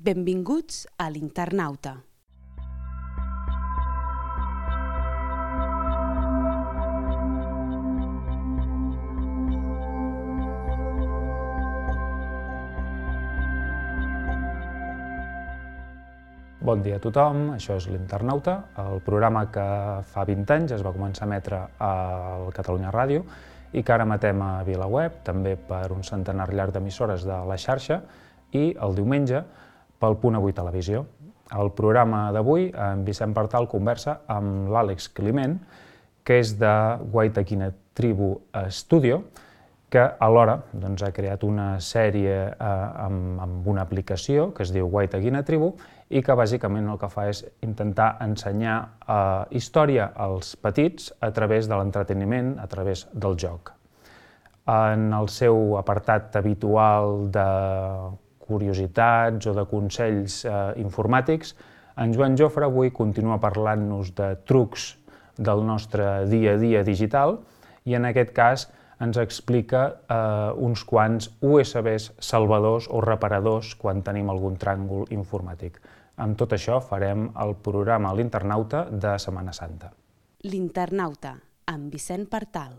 Benvinguts a l'Internauta. Bon dia a tothom, això és l'Internauta, el programa que fa 20 anys es va començar a emetre al Catalunya Ràdio i que ara emetem a VilaWeb, també per un centenar llarg d'emissores de la xarxa i el diumenge pel Punt Avui Televisió. El programa d'avui, en Vicent Partal conversa amb l'Àlex Climent, que és de Waitakere Tribu Studio, que alhora ha creat una sèrie amb una aplicació que es diu Waitakere Tribu i que bàsicament el que fa és intentar ensenyar història als petits a través de l'entreteniment, a través del joc. En el seu apartat habitual de curiositats o de consells informàtics, en Joan Jofre avui continua parlant-nos de trucs del nostre dia a dia digital i en aquest cas ens explica uns quants USBs salvadors o reparadors quan tenim algun tràngol informàtic. Amb tot això farem el programa L'Internauta de Setmana Santa. L'Internauta, amb Vicent Partal.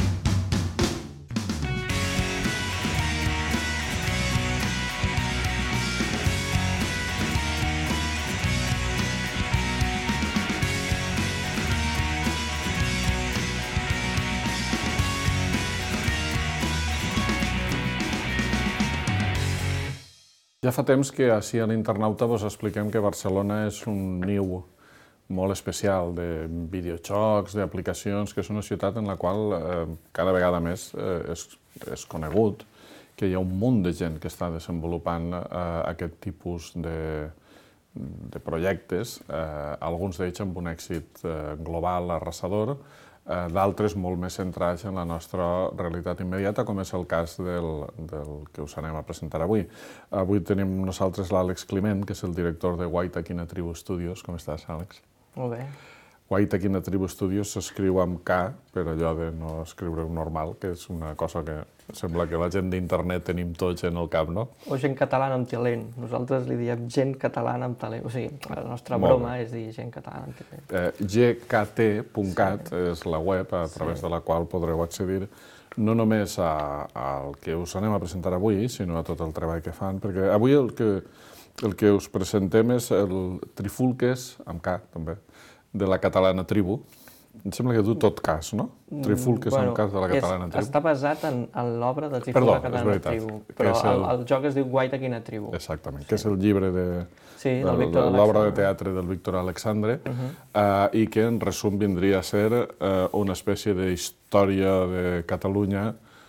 Ja fa temps que així a l'Internauta vos expliquem que Barcelona és un niu molt especial de videojocs, d'aplicacions, que és una ciutat en la qual cada vegada més és conegut, que hi ha un munt de gent que està desenvolupant aquest tipus de projectes, alguns d'ells amb un èxit global arrasador, d'altres molt més centrats en la nostra realitat immediata, com és el cas del que us anem a presentar avui. Avui tenim nosaltres l'Àlex Climent, que és el director de Waitakere Tribu Studios. Com estàs, Àlex? Molt bé. Waitakere Tribu Studios s'escriu amb K, per allò de no escriure normal, que és una cosa que sembla que la gent d'internet tenim tots en el cap, no? O gent catalana amb talent. Nosaltres li diem gent catalana amb talent. O sigui, la nostra broma és dir gent catalana amb talent. gkt.cat és la web a través de la qual podreu accedir no només al que us anem a presentar avui, sinó a tot el treball que fan, perquè avui el que us presentem és el Trifulques, amb K també, de la catalana tribu. Em sembla que du tot cas, no? Trifulques amb cas de la catalana tribu. Està basat en l'obra de Trifulques de la catalana tribu, però el joc es diu Waitakere Tribu. Exactament, que és el llibre de l'obra de teatre del Víctor Alexandre i que en resum vindria a ser una espècie d'història de Catalunya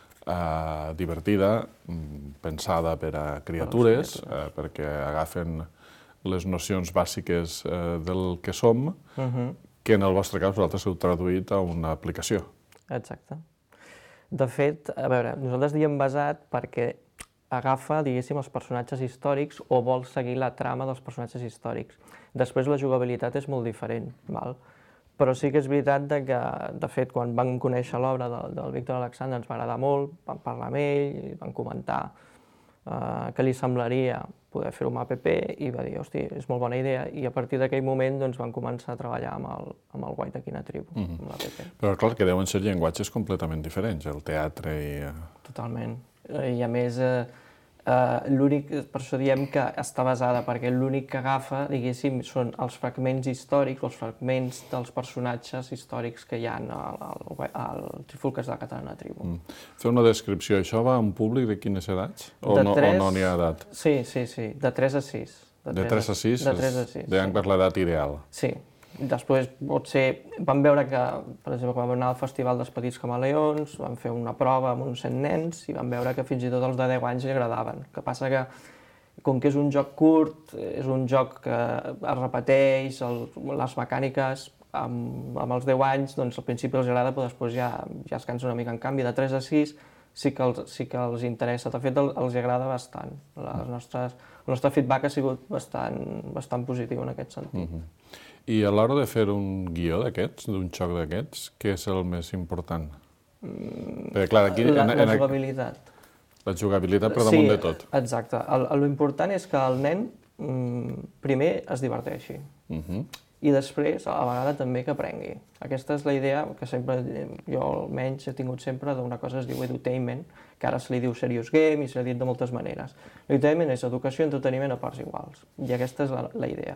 divertida, pensada per a criatures, perquè agafen les nocions bàsiques del que som, que en el vostre cas vosaltres heu traduït a una aplicació. Exacte. De fet, a veure, nosaltres diem basat perquè agafa, diguéssim, els personatges històrics o vol seguir la trama dels personatges històrics. Després la jugabilitat és molt diferent, val? Però sí que és veritat que, de fet, quan vam conèixer l'obra del Víctor Alexandre ens va agradar molt, vam parlar amb ell, vam comentar què li semblaria poder fer-ho amb app i va dir, hosti, és molt bona idea, i a partir d'aquell moment vam començar a treballar amb el Waitakere Tribu, amb l'app. Però clar, que deuen ser llenguatges completament diferents, el teatre i... Totalment. I a més, l'únic, per això diem que està basada, perquè l'únic que agafa, diguéssim, són els fragments històrics, els fragments dels personatges històrics que hi ha al Trifulques de la catalana tribu. Fer una descripció, això va a un públic de quines edats? O no n'hi ha edat? Sí, de 3 a 6. De 3 a 6? De 3 a 6. Deien per l'edat ideal. Sí. Després, potser, vam veure que, per exemple, quan vam anar al Festival dels Petits Camaleons, vam fer una prova amb uns 100 nens i vam veure que fins i tot els de 10 anys li agradaven. El que passa que, com que és un joc curt, és un joc que es repeteix, les mecàniques amb els 10 anys, doncs al principi els agrada, però després ja es cansa una mica. En canvi, de 3 a 6 sí que els interessa. De fet, els agrada bastant. El nostre feedback ha sigut bastant positiu en aquest sentit. I a l'hora de fer un guió d'aquests, d'un joc d'aquests, què és el més important? Perquè, clar, aquí... La jugabilitat. La jugabilitat per damunt de tot. Exacte. L'important és que el nen primer es diverteixi i després, a la vegada, també que aprengui. Aquesta és la idea que sempre, jo almenys he tingut sempre d'una cosa que es diu edutainment, que ara se li diu serious game i se li dit de moltes maneres. Edutainment és educació i entreteniment a parts iguals, i aquesta és la idea.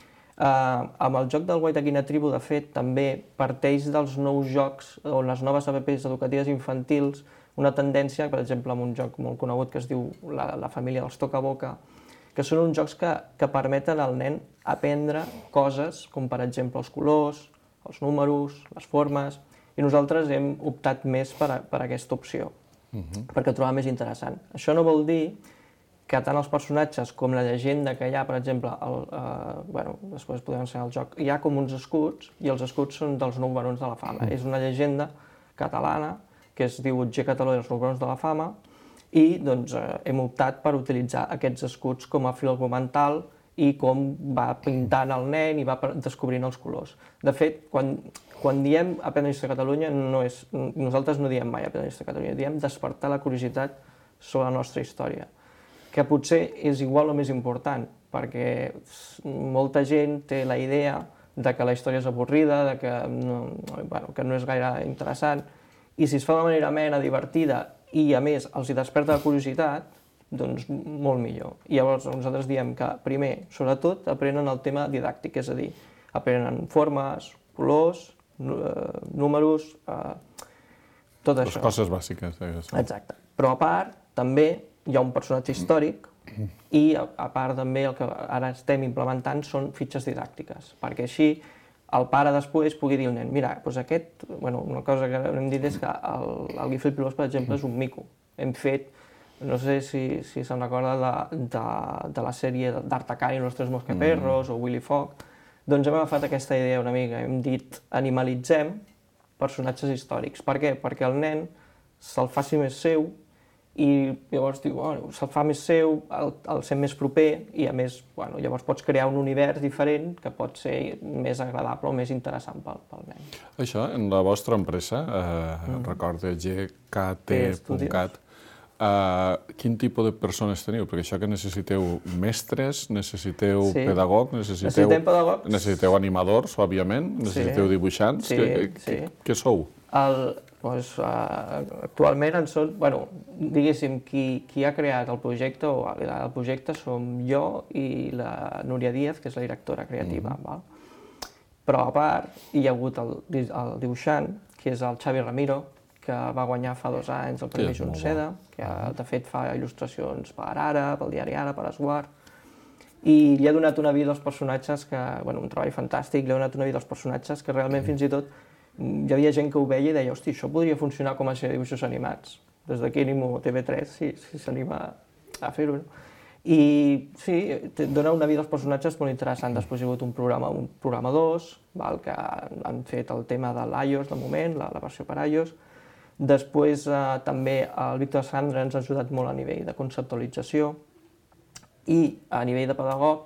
Amb el joc del Waitakere Tribu, de fet, també parteix dels nous jocs o les noves apps educatives infantils, una tendència, per exemple, amb un joc molt conegut que es diu La família dels toca-boca, que són uns jocs que permeten al nen aprendre coses com, per exemple, els colors, els números, les formes, i nosaltres hem optat més per aquesta opció, perquè ho trobàvem més interessant. Això no vol dir que tant els personatges com la llegenda que hi ha, per exemple, després podem ensenyar el joc, hi ha com uns escuts, i els escuts són dels 9 barons de la fama. És una llegenda catalana que es diu Otger Cataló i els 9 barons de la fama, i doncs, hem optat per utilitzar aquests escuts com a fil argumental i com va pintant el nen i va descobrint els colors. De fet, quan diem Aprendre Història de Catalunya, nosaltres no diem mai Aprendre Història de Catalunya, diem despertar la curiositat sobre la nostra història, que potser és igual o més important, perquè molta gent té la idea de que la història és avorrida, que no és gaire interessant, i si es fa de manera amena, divertida, i a més els hi desperta la curiositat, doncs molt millor. I llavors nosaltres diem que primer, sobretot, aprenen el tema didàctic, és a dir, aprenen formes, colors, números, tot això. Les coses bàsiques. Exacte. Però a part, també hi ha un personatge històric i a part també el que ara estem implementant són fitxes didàctiques, perquè així el pare després pugui dir al nen, mira, doncs una cosa que hem dit és que el Guifré Pilós, per exemple, és un mico. Hem fet, no sé si se'n recorda de la sèrie d'Artacán i los tres mosqueperros o Willy Fogg, doncs hem agafat aquesta idea una mica, hem dit animalitzem personatges històrics. Per què? Perquè el nen se'l faci més seu i llavors diu, se'l fa més seu, el sent més proper i a més, llavors pots crear un univers diferent que pot ser més agradable o més interessant pel nen. Això, en la vostra empresa, recorde gkt.cat, quin tipus de persones teniu? Perquè això que necessiteu mestres, necessiteu pedagog, necessiteu animadors, òbviament, necessiteu dibuixants. Què sou? Actualment en són, diguéssim, qui ha creat el projecte o el projecte som jo i la Núria Díaz, que és la directora creativa. Però a part hi ha hagut el dibuixant, que és el Xavi Ramiro, que va guanyar fa 2 anys el Premi Junceda, que de fet fa il·lustracions per Ara, pel diari Ara, per Esguard, i li ha donat una vida als personatges, un treball fantàstic, li ha donat una vida als personatges que realment fins i tot hi havia gent que ho veia i deia, hosti, això podria funcionar com a sèrie de dibuixos animats. Des d'aquí animo TV3 si s'anima a fer-ho. I sí, dona una vida als personatges molt interessant. Després hi ha hagut un programa 2, que han fet el tema de l'iOS de moment, la versió per iOS. Després també el Víctor Sandra ens ha ajudat molt a nivell de conceptualització i a nivell de pedagog,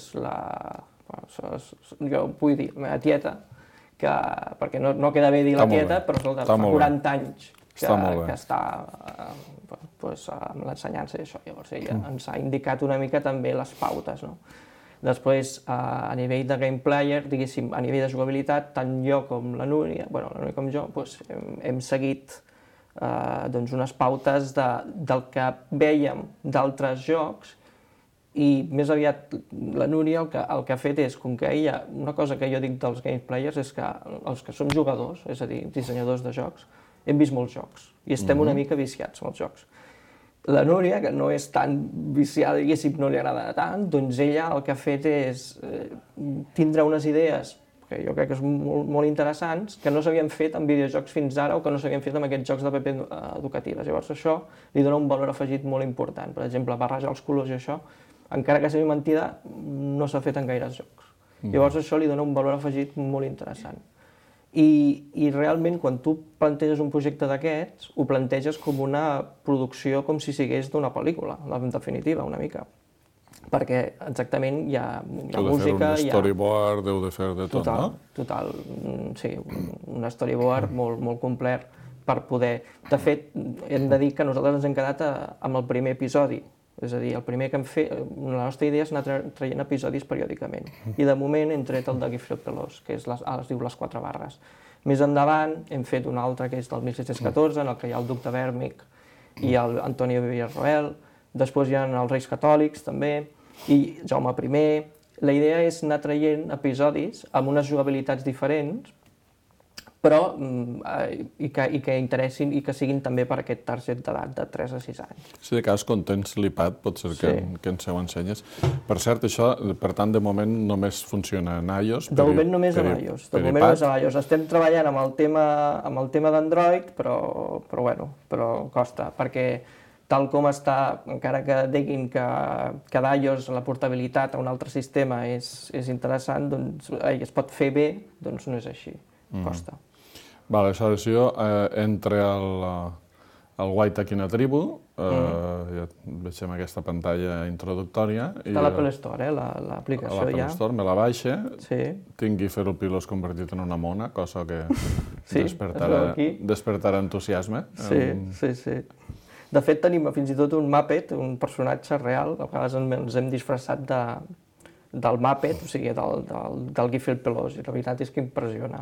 jo vull dir, la meva tieta, perquè no queda bé dir la tieta, però fa 40 anys que està amb l'ensenyança i això. Llavors ella ens ha indicat una mica també les pautes. Després, a nivell de game player, diguéssim, a nivell de jugabilitat, tant jo com la Núria, la Núria com jo, hem seguit unes pautes del que vèiem d'altres jocs i més aviat la Núria el que ha fet és, com que ella, una cosa que jo dic dels game players és que els que som jugadors, és a dir, dissenyadors de jocs, hem vist molts jocs i estem una mica viciats amb els jocs. La Núria, que no és tan viciada, diguéssim, no li agrada tant, doncs ella el que ha fet és tindre unes idees que jo crec que són molt interessants, que no s'havien fet en videojocs fins ara o que no s'havien fet amb aquests jocs d'app educatives. Llavors això li dona un valor afegit molt important. Per exemple, barrejar els colors i això, encara que sigui mentida, no s'ha fet en gaires jocs. Llavors això li dona un valor afegit molt interessant. I realment, quan tu planteges un projecte d'aquests, ho planteges com una producció com si sigués d'una pel·lícula, en definitiva, una mica. Perquè exactament hi ha música... Heu de fer un storyboard, heu de fer de tot, no? Total, sí, un storyboard molt complet per poder... De fet, hem de dir que nosaltres ens hem quedat amb el primer episodi És a dir, el primer que hem fet, la nostra idea és anar traient episodis periòdicament. I de moment hem tret el de Guifré Pelós, que es diu Les 4 barres. Més endavant hem fet un altre que és del 1614, en el que hi ha el duc de Bèrmic i l'Antonio Villarroel. Després hi ha els Reis Catòlics també, i Jaume I. La idea és anar traient episodis amb unes jugabilitats diferents, però i que interessin i que siguin també per aquest target d'edat de 3 a 6 anys. Si de cas, quan tens l'iPad, pot ser que ens ho ensenyes. Per cert, això, per tant, de moment només funciona en iOS? De moment només en iOS. De moment només en iOS. Estem treballant amb el tema d'Android, però costa, perquè tal com està, encara que diguin que d'iOS la portabilitat a un altre sistema és interessant, doncs es pot fer bé, doncs no és així, costa. Vale, aleshores entre el White Aquina Tribu, ja veiem aquesta pantalla introductòria. Està a l'Apple Store, l'aplicació ja. A l'Apple Store, me la baixa. Sí. Tinc Guifré Pelós convertit en una mona, cosa que despertarà entusiasme. Sí. De fet, tenim fins i tot un Muppet, un personatge real, a vegades ens hem disfressat del Muppet, o sigui, del Guifré Pelós, i la veritat és que impressiona.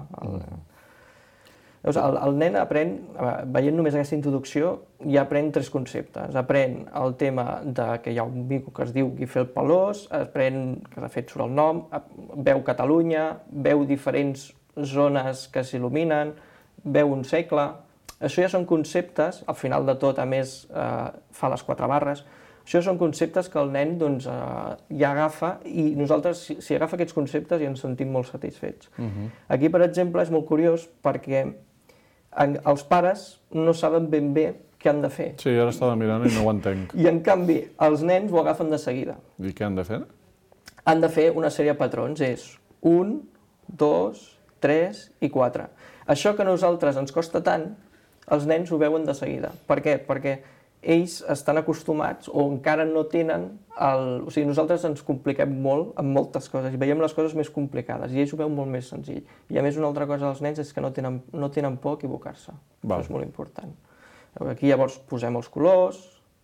El nen aprèn, veient només aquesta introducció, ja aprèn 3 conceptes. Aprèn el tema que hi ha un mico que es diu Guifré Pelós, aprèn, que de fet surt el nom, veu Catalunya, veu diferents zones que s'il·luminen, veu un segle. Això ja són conceptes, al final de tot, a més, fa les 4 barres, això són conceptes que el nen ja agafa i nosaltres, si agafa aquests conceptes, ja ens sentim molt satisfets. Aquí, per exemple, és molt curiós perquè els pares no saben ben bé què han de fer. Sí, ara estava mirant i no ho entenc. I, en canvi, els nens ho agafen de seguida. I què han de fer? Han de fer una sèrie de patrons, és 1, 2, 3 i 4. Això que a nosaltres ens costa tant, els nens ho veuen de seguida. Per què? Perquè ells estan acostumats o encara no tenen o sigui, nosaltres ens compliquem molt amb moltes coses i veiem les coses més complicades i ells ho veuen molt més senzill. I a més una altra cosa dels nens és que no tenen por a equivocar-se. Això és molt important. Aquí llavors posem els colors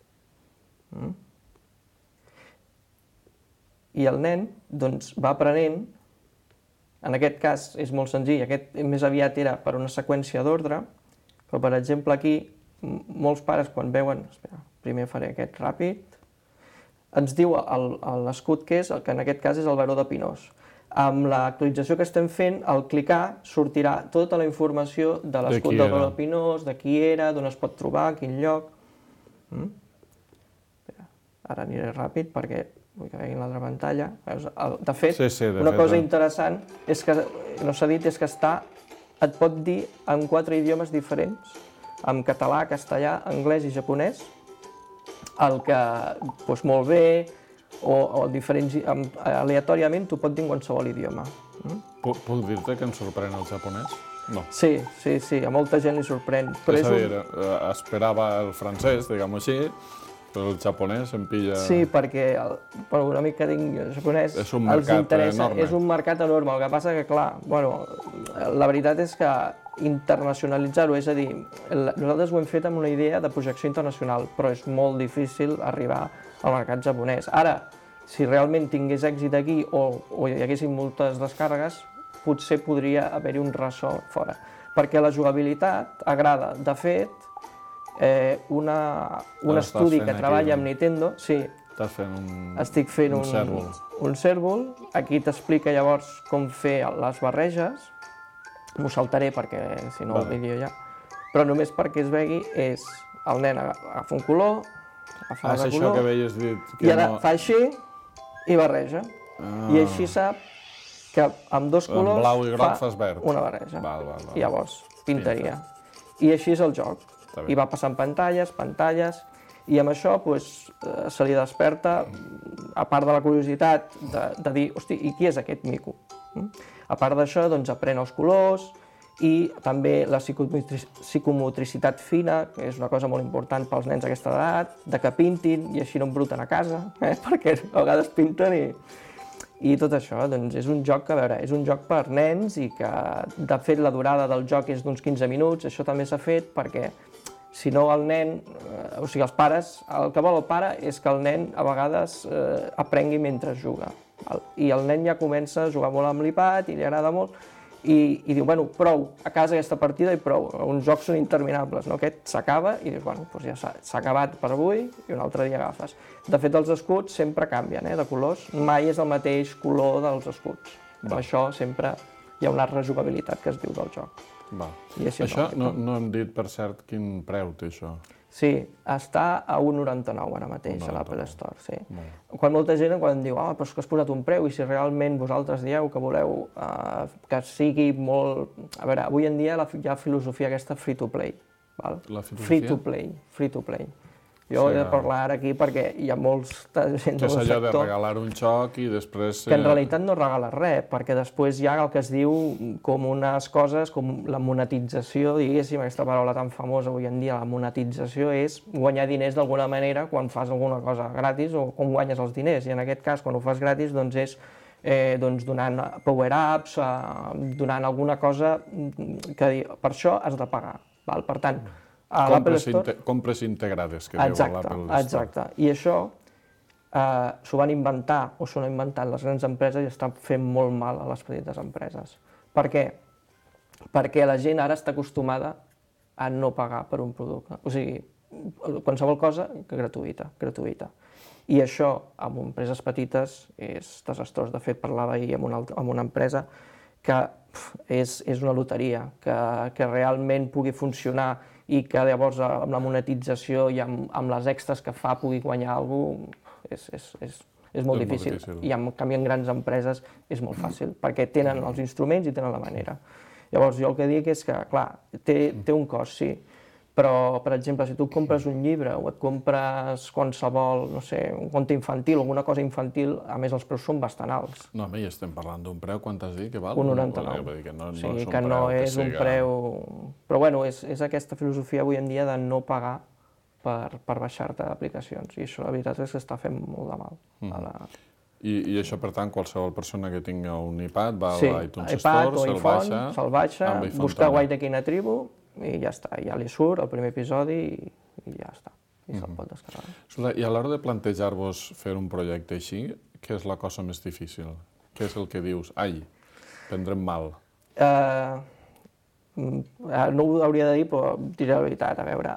i el nen doncs, va aprenent. En aquest cas és molt senzill, aquest més aviat era per una seqüència d'ordre, però per exemple aquí molts pares quan veuen, primer faré aquest ràpid, ens diu l'escut que és, que en aquest cas és el Baró de Pinós. Amb l'actualització que estem fent, al clicar sortirà tota la informació de l'escut del Baró de Pinós, de qui era, d'on es pot trobar, a quin lloc. Ara aniré ràpid perquè vull que veguin l'altra pantalla. De fet, una cosa interessant és que no s'ha dit és que et pot dir en 4 idiomes diferents, en català, castellà, anglès i japonès, el que doncs, molt bé o diferents, aleatòriament t'ho pot dir en qualsevol idioma. Puc dir-te que em sorprèn el japonès? No. Sí, a molta gent li sorprèn. És a dir, esperava el francès, diguem-ho així, però el japonès em pilla... Sí, perquè una mica japonès és un mercat enorme. És un mercat enorme, el que passa que, clar, la veritat és que internacionalitzar-ho, és a dir, nosaltres ho hem fet amb una idea de projecció internacional, però és molt difícil arribar al mercat japonès. Ara, si realment tingués èxit aquí o hi haguessin moltes descàrregues, potser podria haver-hi un ressò fora. Perquè la jugabilitat agrada. De fet, un estudi que treballa amb Nintendo, sí, estic fent un cèrvol, aquí t'explica llavors com fer les barreges, m'ho saltaré perquè si no el vídeo ja, però només perquè es vegi és el nen agafa un color, agafa l'altre color, això que veies dit i ara fa així i barreja, i així sap que amb 2 colors blau i groc fas verd. Una barreja, i llavors pintaria. I així és el joc. I va passant pantalles, i amb això se li desperta, a part de la curiositat de dir, hosti, i qui és aquest mico? A part d'això, aprèn els colors i també la psicomotricitat fina, que és una cosa molt important pels nens d'aquesta edat, de que pintin i així no embruten a casa, perquè a vegades pinten i tot això. Doncs és un joc que, a veure, és un joc per nens i que, de fet, la durada del joc és d'uns 15 minuts. Això també s'ha fet perquè Si no, el nen, o sigui, els pares, el que vol el pare és que el nen a vegades aprengui mentre juga. I el nen ja comença a jugar molt amb l'iPad i li agrada molt, i diu, bueno, prou, a casa aquesta partida i prou. Uns jocs són interminables, no? Aquest s'acaba i dius, bueno, doncs ja s'ha acabat per avui i un altre dia agafes. De fet, els escuts sempre canvien, de colors, mai és el mateix color dels escuts. Per això sempre hi ha una rejugabilitat que es diu del joc. Això no hem dit, per cert, quin preu té això. Sí, està a 1,99 ara mateix a l'Apple Store, sí. Quan molta gent quan diu, però és que has posat un preu i si realment vosaltres dieu que voleu que sigui molt... A veure, avui en dia hi ha filosofia aquesta free to play, val? Free to play. Jo he de parlar ara aquí perquè hi ha molta gent del sector... Que és allò de regalar un joc i després... Que en realitat no regales res, perquè després hi ha el que es diu com unes coses, com la monetització, diguéssim, aquesta paraula tan famosa avui en dia, la monetització és guanyar diners d'alguna manera quan fas alguna cosa gratis o com guanyes els diners. I en aquest cas, quan ho fas gratis, doncs és donant power-ups, donant alguna cosa que per això has de pagar. Per tant, compres integrades, que diu l'Apple Store. Exacte. I això s'ho van inventar, o s'ho han inventat les grans empreses i estan fent molt mal a les petites empreses. Per què? Perquè la gent ara està acostumada a no pagar per un producte. O sigui, qualsevol cosa gratuïta. I això, amb empreses petites, és desastrós. De fet, parlava ahir amb una empresa que és una loteria, que realment pugui funcionar i que llavors amb la monetització i amb les extras que fa pugui guanyar alguna cosa, és molt difícil. I en canvi en grans empreses és molt fàcil, perquè tenen els instruments i tenen la manera. Llavors jo el que dic és que, clar, té un cost, sí, però, per exemple, si tu compres un llibre o et compres qualsevol, no sé, un conte infantil o alguna cosa infantil, a més els preus són bastant alts. No, home, i estem parlant d'un preu, quant has dit que val? 1,99. O sigui que no és un preu... Però bueno, és aquesta filosofia avui en dia de no pagar per baixar-te aplicacions, i això la veritat és que està fent molt de mal. I això, per tant, qualsevol persona que tingui un iPad va a l'iTunes Store, se'l baixa, busca Waitekina Tribu, i ja està, ja li surt el primer episodi i ja està, i se'l pot descarregar. I a l'hora de plantejar-vos fer un projecte així, què és la cosa més difícil? Què és el que dius, ai, prendrem mal? No ho hauria de dir, però diré la veritat, a veure...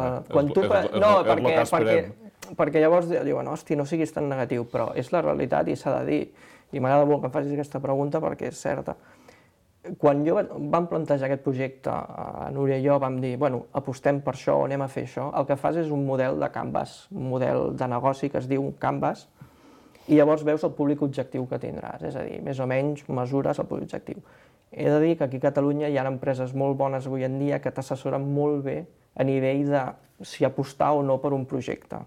Perquè llavors diuen, hosti, no siguis tan negatiu, però és la realitat i s'ha de dir. I m'agrada molt que em facis aquesta pregunta perquè és certa. Quan vam plantejar aquest projecte, Núria i jo vam dir, bueno, apostem per això, anem a fer això, el que fas és un model de Canvas, un model de negoci que es diu Canvas, i llavors veus el públic objectiu que tindràs, és a dir, més o menys mesures el públic objectiu. He de dir que aquí a Catalunya hi ha empreses molt bones avui en dia que t'assessoren molt bé a nivell de si apostar o no per un projecte.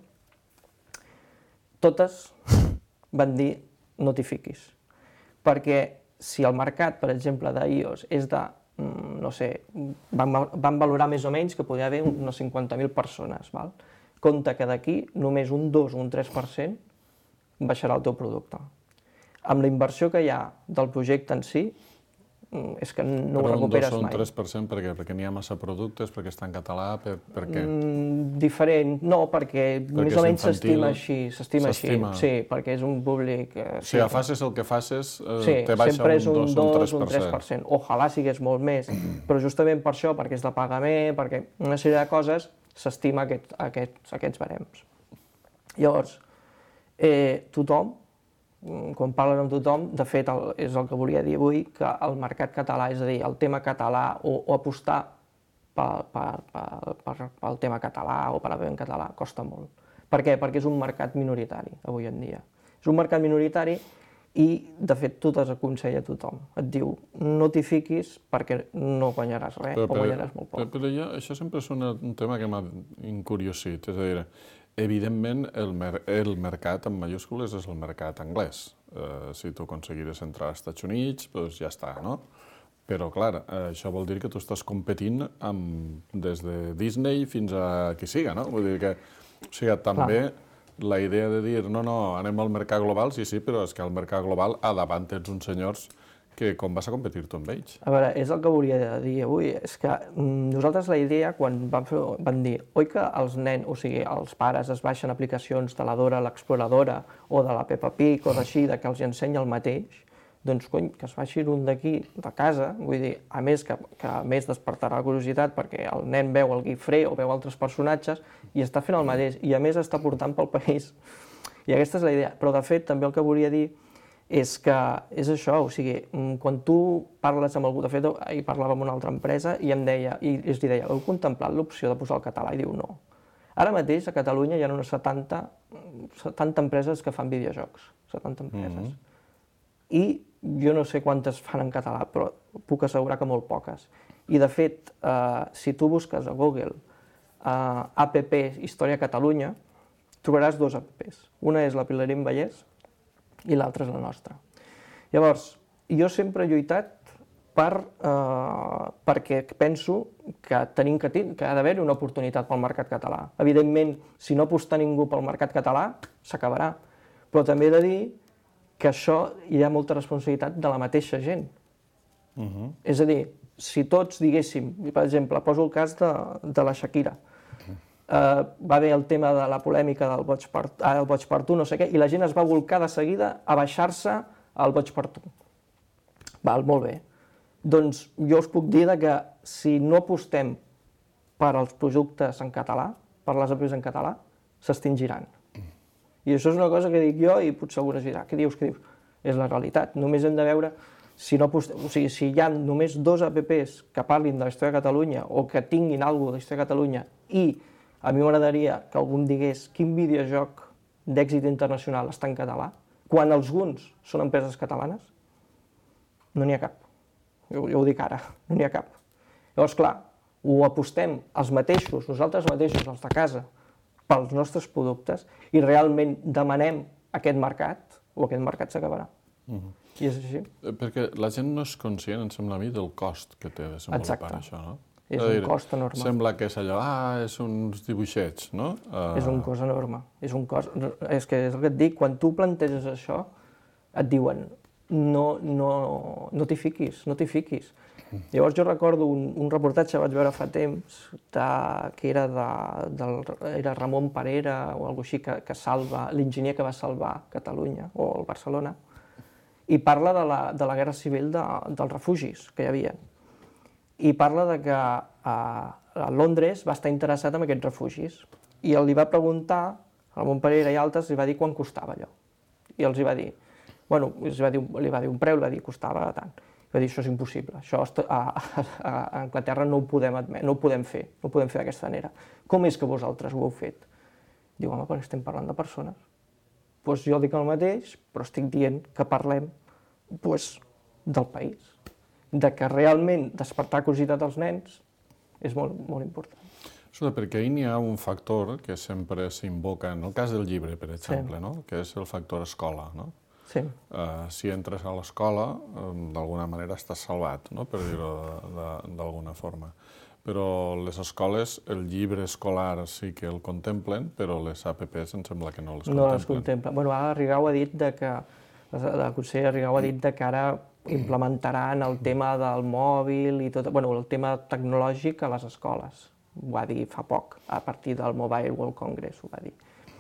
Totes van dir no t'hi fiquis, perquè si el mercat, per exemple, d'iOS és de, no sé, van valorar més o menys que podria haver unes 50.000 persones, compte que d'aquí només un 2 o un 3% baixarà el teu producte. Amb la inversió que hi ha del projecte en si, és que no ho recuperes mai. Però un 2 o un 3% per què? Perquè n'hi ha massa productes, perquè està en català, per què? Diferent, no, perquè més o menys s'estima així, sí, perquè és un públic... Si facis el que facis, te baixa un 2 o un 3%. Ojalà sigués molt més, però justament per això, perquè és de pagament, perquè una sèrie de coses, s'estima aquests barems. Llavors, tothom, quan parlen amb tothom, de fet és el que volia dir avui, que el mercat català, és a dir, el tema català o apostar pel tema català o per haver en català costa molt. Per què? Perquè és un mercat minoritari avui en dia. És un mercat minoritari i, de fet, tu t'has aconsella a tothom. Et diu, no t'hi fiquis perquè no guanyaràs res o guanyaràs molt poc. Però això sempre és un tema que m'ha incuriosit, és a dir, evidentment, el mercat en majúscules és el mercat anglès. Si tu aconseguires entrar als Estats Units, doncs ja està, no? Però, clar, això vol dir que tu estàs competint des de Disney fins a qui siga, no? Vull dir que, o sigui, també la idea de dir, no, anem al mercat global, sí, però és que al mercat global a davant tens uns senyors que com vas a competir tu amb ells? A veure, és el que volia dir avui, és que nosaltres la idea, quan vam dir, oi que els nens, o sigui, els pares es baixen aplicacions de la Dora l'Exploradora o de la Peppa Pig o d'així, que els ensenya el mateix, doncs, cony, que es baixin un d'aquí, de casa, vull dir, a més que a més despertarà la curiositat perquè el nen veu el Guifré o veu altres personatges i està fent el mateix, i a més està portant pel país. I aquesta és la idea, però de fet també el que volia dir és que és això, o sigui, quan tu parles amb algú, de fet, ahir parlava amb una altra empresa i em deia, i li deia, heu contemplat l'opció de posar el català? I diu, no. Ara mateix a Catalunya hi ha unes 70 empreses que fan videojocs, 70 empreses. I jo no sé quantes fan en català, però puc assegurar que molt poques. I de fet, si tu busques a Google app Història Catalunya, trobaràs dos apps. Una és la Pilarín Vallès i l'altra és la nostra. Llavors, jo sempre he lluitat perquè penso que ha d'haver una oportunitat pel mercat català. Evidentment, si no aposta ningú pel mercat català, s'acabarà. Però també he de dir que això hi ha molta responsabilitat de la mateixa gent. És a dir, si tots diguéssim, per exemple, poso el cas de la Shakira, va haver el tema de la polèmica del boig per tu, no sé què, i la gent es va volcar de seguida a baixar-se al boig per tu. Val, molt bé. Doncs jo us puc dir que si no apostem per als productes en català, per les apps en català, s'extingiran. I això és una cosa que dic jo i potser algú es dirà, què dius? És la realitat. Només hem de veure si hi ha només dos apps que parlin de la història de Catalunya o que tinguin alguna cosa de la història de Catalunya i a mi m'agradaria que algú em digués quin videojoc d'èxit internacional està en català, quan alguns són empreses catalanes, no n'hi ha cap. Jo ho dic ara, no n'hi ha cap. Llavors, clar, ho apostem els mateixos, nosaltres mateixos, els de casa, pels nostres productes i realment demanem aquest mercat, o aquest mercat s'acabarà. I és així. Perquè la gent no és conscient, em sembla a mi, del cost que té desenvolupar això, no? És un cost enorme. Sembla que és allò, és uns dibuixets, no? És un cost enorme. És que és el que et dic, quan tu planteges això, et diuen, no t'hi fiquis, no t'hi fiquis. Llavors jo recordo un reportatge que vaig veure fa temps, que era Ramon Parera o alguna cosa així, que salva, l'enginyer que va salvar Catalunya o el Barcelona, i parla de la guerra civil dels refugis que hi havia. I parla que a Londres va estar interessat en aquests refugis i li va preguntar, Ramon Parera i altres, li va dir quan costava allò. I els va dir, li va dir un preu, li va dir costava tant. Va dir, això és impossible, això a Anglaterra no ho podem fer d'aquesta manera. Com és que vosaltres ho heu fet? Diu, home, perquè estem parlant de persones. Doncs jo dic el mateix, però estic dient que parlem del país, de que realment despertar curiositat als nens és molt, molt important. Perquè ahir n'hi ha un factor que sempre s'invoca, en el cas del llibre, per exemple, que és el factor escola, no? Sí. Si entres a l'escola, d'alguna manera estàs salvat, no? Per dir-ho d'alguna forma. Però les escoles, el llibre escolar sí que el contemplen, però les APPs em sembla que no les contemplen. No les contemplen. Bueno, ara Rigau ha dit la consellera Rigau ha dit que ara implementaran el tema del mòbil i tot, el tema tecnològic a les escoles. Ho va dir fa poc, a partir del Mobile World Congress, ho va dir.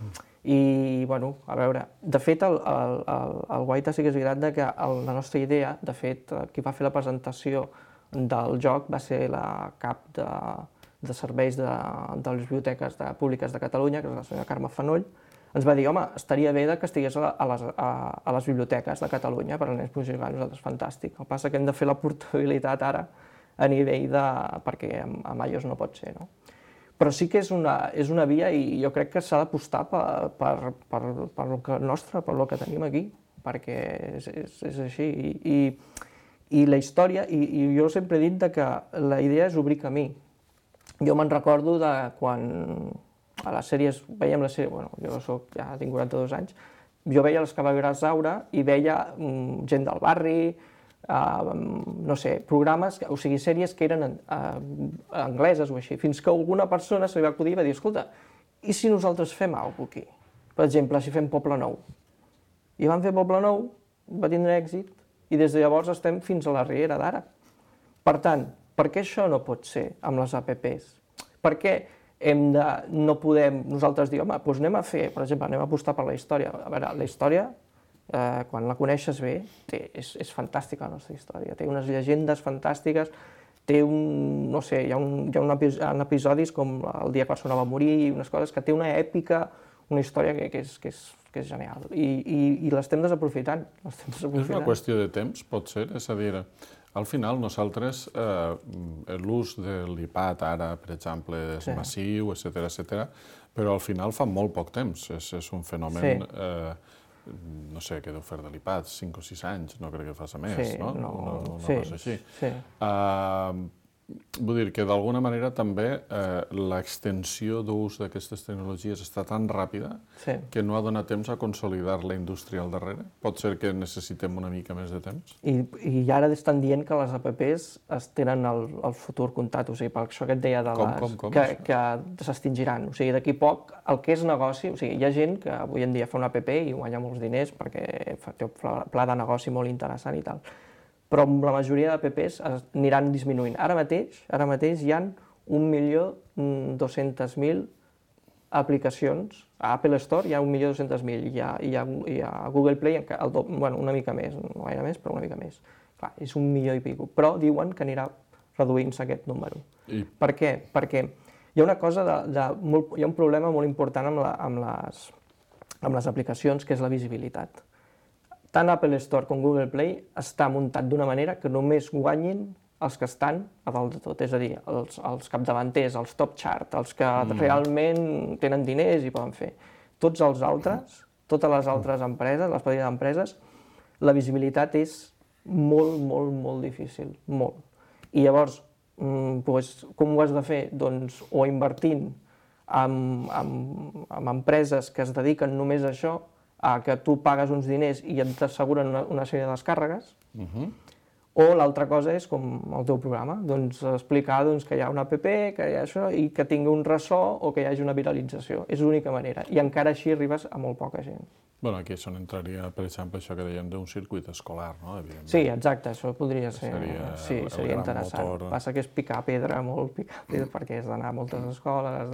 I, a veure, de fet, el Guaita sí que és veritat que la nostra idea, de fet, qui va fer la presentació del joc va ser la cap de serveis de les biblioteques públiques de Catalunya, que és la senyora Carme Fanoll, ens va dir, home, estaria bé que estigués a les biblioteques de Catalunya per als nens puguin jugar, nosaltres fantàstic. El que passa que hem de fer la portabilitat ara a nivell perquè amb iOS no pot ser, no? Però sí que és una via i jo crec que s'ha d'apostar per el nostre, per el que tenim aquí, perquè és així. I la història, i jo sempre he dit que la idea és obrir camí. Jo me'n recordo de quan a les sèries, veiem la sèrie, jo ja tinc 42 anys, jo veia les Cavalleries d'Aura i veia gent del barri, no sé, programes, o sigui, sèries que eren angleses o així, fins que alguna persona se li va acudir i va dir, escolta, i si nosaltres fem alguna cosa aquí? Per exemple, si fem Poble Nou. I van fer Poble Nou, va tindre èxit, i des de llavors estem fins a la riera d'ara. Per tant, per què això no pot ser amb les apps? Per què no podem nosaltres dir, home, doncs anem a fer, per exemple, anem a apostar per la història. A veure, la història, quan la coneixes bé, és fantàstica la nostra història, té unes llegendes fantàstiques, té no sé, hi ha episodis com el dia que Barcelona va morir, unes coses que té una èpica, una història que és genial, i l'estem desaprofitant. És una qüestió de temps, pot ser? És a dir, al final nosaltres, l'ús de l'iPad ara, per exemple, és massiu, etcètera, però al final fa molt poc temps, és un fenomen, no sé què deu fer de l'iPad, 5 o 6 anys, no crec que faci més, no? Una cosa així. Vull dir que d'alguna manera també l'extensió d'ús d'aquestes tecnologies està tan ràpida que no ha donat temps a consolidar la indústria al darrere. Pot ser que necessitem una mica més de temps? I ara estan dient que les apps tenen el futur comptat, o sigui, per això que et deia que s'extingiran. O sigui, d'aquí poc, el que és negoci, o sigui, hi ha gent que avui en dia fa una app i guanya molts diners perquè té un pla de negoci molt interessant i tal. Però la majoria d'apps aniran disminuint. Ara mateix hi ha 1.200.000 aplicacions. A Apple Store hi ha 1.200.000, i a Google Play una mica més, no gaire més, però una mica més. Clar, és 1 milió i escaig, però diuen que anirà reduint-se aquest número. Per què? Perquè hi ha una cosa, hi ha un problema molt important amb les aplicacions, que és la visibilitat. Tant Apple Store com Google Play està muntat d'una manera que només guanyin els que estan a dalt de tot, és a dir, els capdavanters, els top chart, els que realment tenen diners i poden fer. Tots els altres, totes les altres empreses, les petites empreses, la visibilitat és molt, molt, molt difícil, molt. I llavors, com ho has de fer? Doncs o invertint en empreses que es dediquen només a això, a que tu pagues uns diners i et asseguren una sèrie de descàrregues, o l'altra cosa és, com el teu programa, explicar que hi ha una app, que hi ha això, i que tingui un ressò o que hi hagi una viralització. És l'única manera, i encara així arribes a molt poca gent. Bé, aquí entraria, per exemple, això que dèiem d'un circuit escolar, no? Sí, exacte, això podria ser... Sí, seria interessant. El que passa que és picar pedra, molt picar pedra, perquè has d'anar a moltes escoles,